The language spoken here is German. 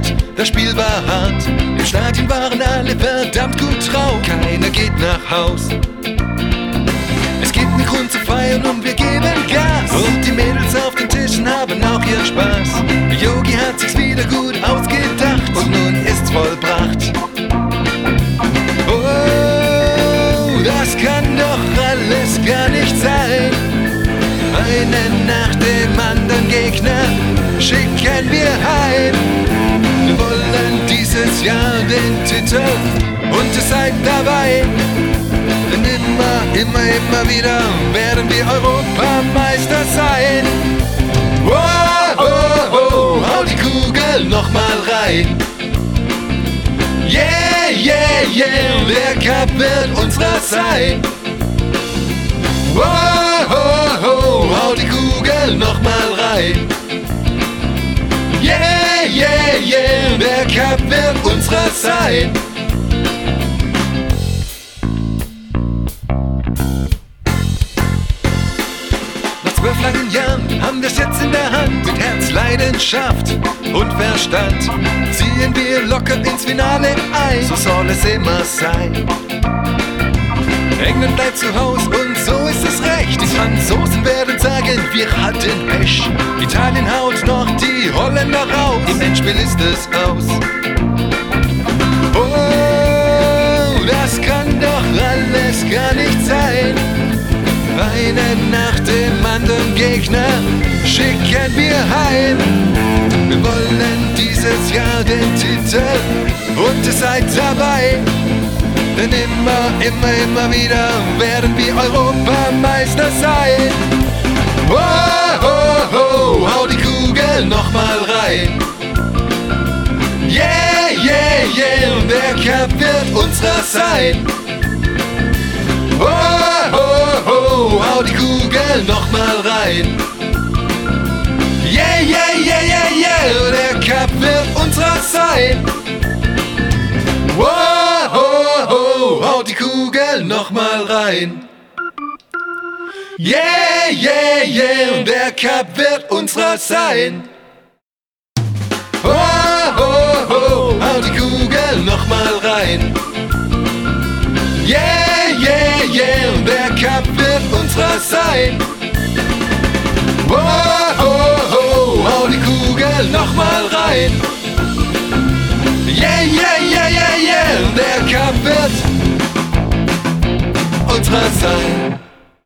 Zeit, das Spiel war hart. Im Stadion waren alle verdammt gut drauf. Keiner geht nach Haus. Es gibt einen Grund zu feiern und wir geben Gas. Und die Mädels auf den Tischen haben auch ihren Spaß. Yogi hat sich's wieder gut ausgedacht und nun ist's vollbracht. Oh, das kann doch alles gar nicht sein. Einen nach dem anderen Gegner schicken wir heim. Wir wollen dieses Jahr den Titel und ihr seid dabei. Denn immer wieder werden wir Europameister sein. Wow, oh, oh, hau die Kugel nochmal rein. Yeah, yeah, yeah, der Cup wird unserer sein. Wow, oh, oh, hau die Kugel nochmal rein. Yeah, yeah, yeah, der Cup wird unserer sein. Nach 12 langen Jahren haben wir's jetzt in der Hand. Mit Herz, Leidenschaft und Verstand ziehen wir locker ins Finale ein. So soll es immer sein. England bleibt zu Haus und so ist es recht. Die Franzosen werden sagen, wir hatten Pech. Italien haut noch die Holländer raus. Im Endspiel ist es aus. Oh, das kann doch alles gar nicht sein. Einen nach dem anderen Gegner schicken wir heim. Wir wollen dieses Jahr den Titel und ihr seid dabei. Denn immer wieder werden wir Europameister sein. Oh, oh, oh, hau die Kugel nochmal rein. Yeah, yeah, yeah, der Cup wird unserer sein. Oh, oh, oh, hau die Kugel nochmal rein. Yeah, yeah, yeah, yeah, yeah, der Cup wird unserer sein. Oh, oh, oh, hau die Kugel nochmal rein. Yeah, yeah, yeah, der Cup wird unserer sein. Oh, oh, oh, hau die Kugel nochmal rein. Yeah, yeah, yeah, der Cup wird unserer sein. Oh, oh, oh, hau die Kugel nochmal rein. Yeah, yeah, yeah, yeah, yeah, der Cup wird unserer sein.